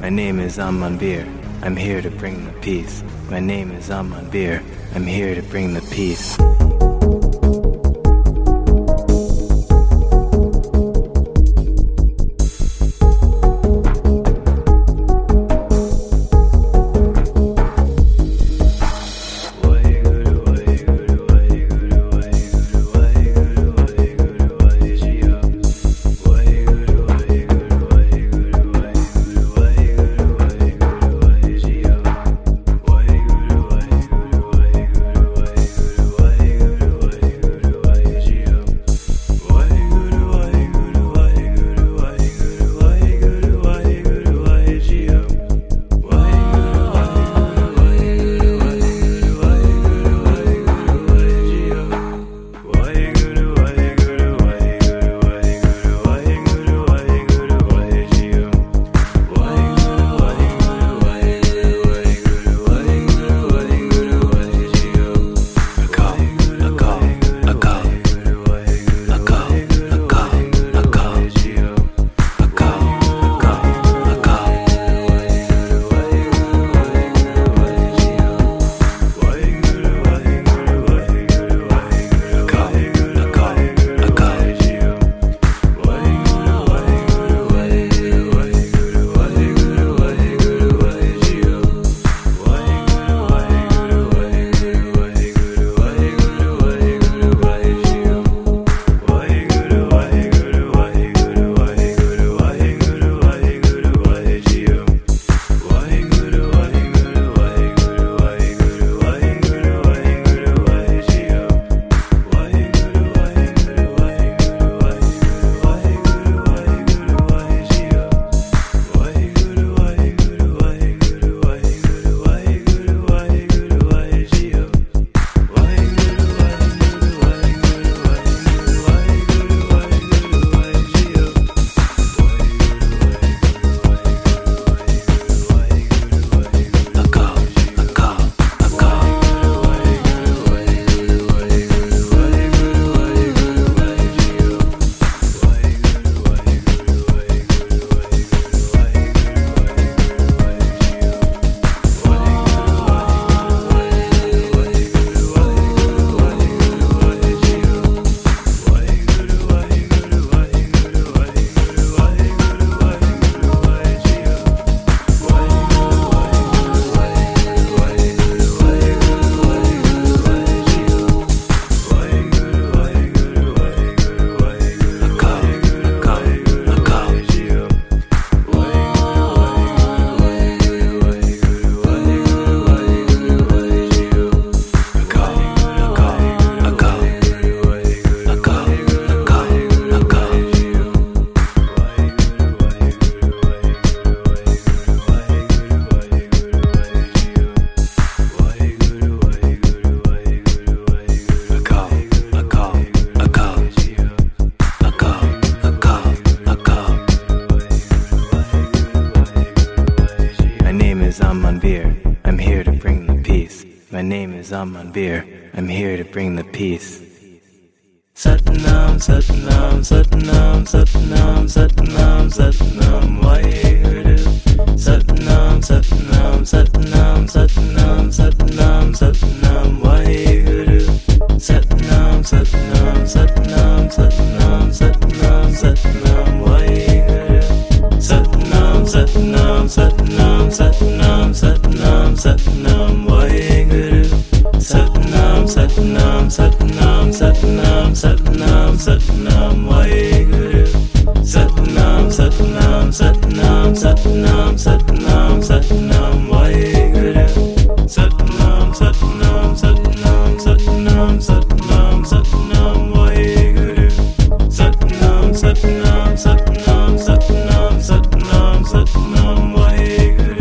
My name is Amman Bir. I'm here to bring the peace. My name is Amman Bir. I'm here to bring the peace. Amman Bir. I'm here to bring the peace. Satnam, Satnam, Satnam, Satnam, Satnam, Satnam, Vaheguru. Satnam, Satnam, Satnam, Satnam, Satnam, Satnam, Vaheguru. Satnam, Satnam, Satnam, Satnam, Satnam, Satnam, Vaheguru. Satnam, Satnam, Satnam, Satnam, Satnam, Satnam, Vaheguru. Satnam, Satnam, Satnam, Satnam, Satnam, Satnam, Vaheguru. Satnam, Satnam, Satnam, Satnam, Satnam, Satnam, Vaheguru. Satnam, Satnam, Satnam, Satnam, Satnam, Satnam, Vaheguru. Satnam, Satnam, Satnam, Satnam, Satnam, Satnam, Vaheguru.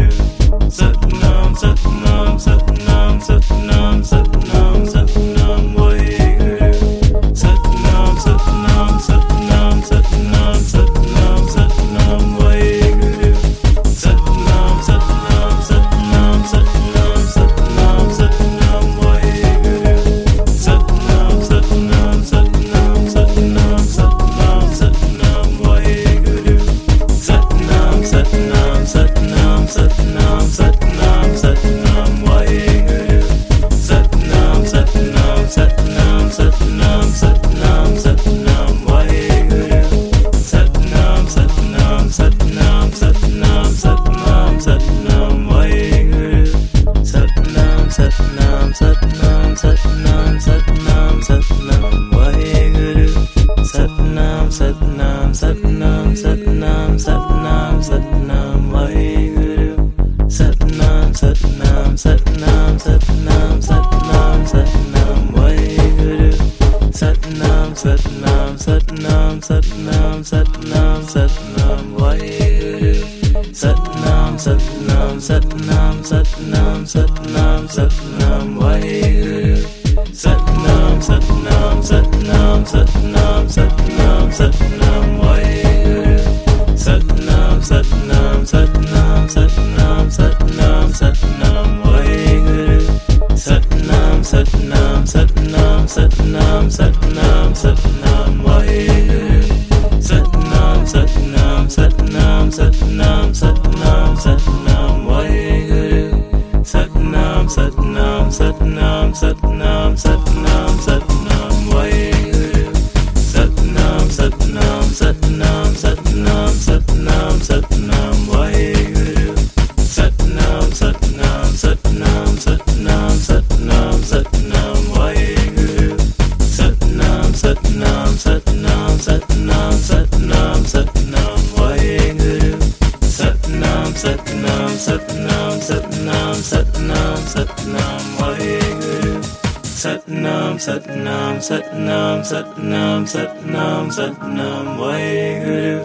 Satnam, Satnam, Satnam, Satnam, Satnam, Waheguru. Satnam, Satnam, Satnam, Satnam, Satnam, Satnam, Waheguru. Satnam, Satnam, Satnam, Satnam, Satnam, Satnam, Waheguru. Satnam, Satnam, Satnam, Satnam, Satnam, Satnam, Waheguru. Satnam, Satnam, Satnam, Satnam, Satnam, Satnam, Waheguru. Satnam, Satnam, Satnam, Satnam, Satnam, Satnam, Waheguru. Satnam, Satnam, Satnam, Satnam, Satnam, Satnam, Waheguru. Satnam, Satnam, Satnam, Satnam, Satnam, Satnam, Waheguru. Satnam, Satnam, Satnam, Satnam, Satnam, Satnam, Waheguru. Satnam, Satnam, Satnam, Satnam, Satnam, Satnam, Waheguru. Satnam, Satnam, Satnam, Satnam, Satnam, Satnam, Waheguru.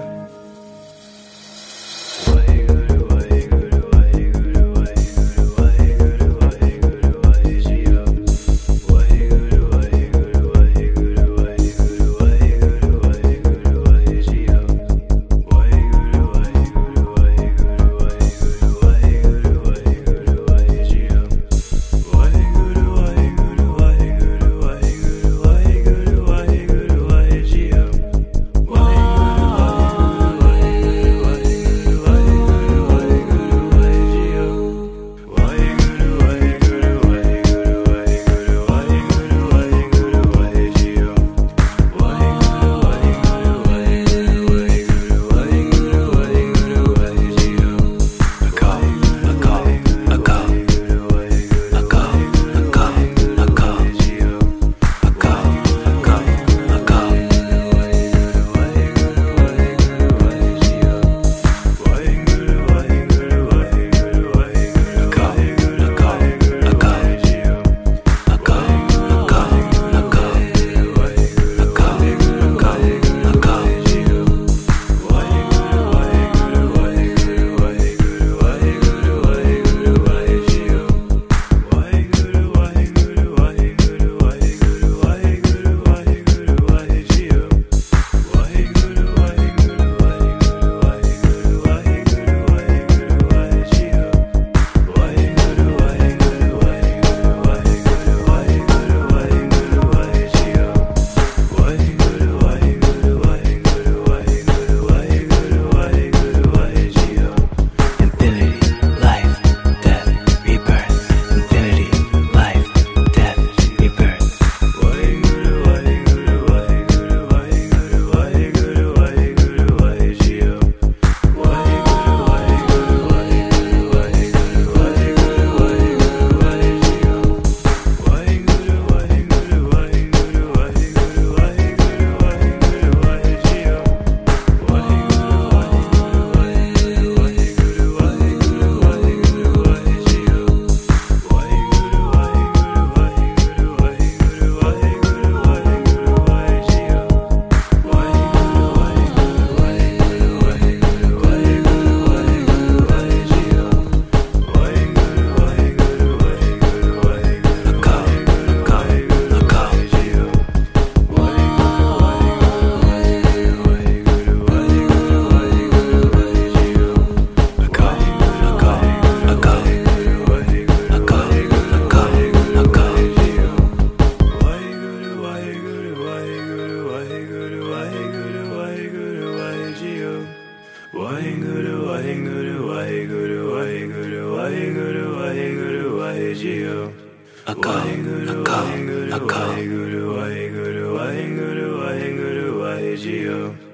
Waheguru, Waheguru, Waheguru, Waheguru, Waheguru, Waheguru, Waheguru. Waheguru, Waheguru, Waheguru, Waheguru, Waheguru, Waheguru, Waheguru.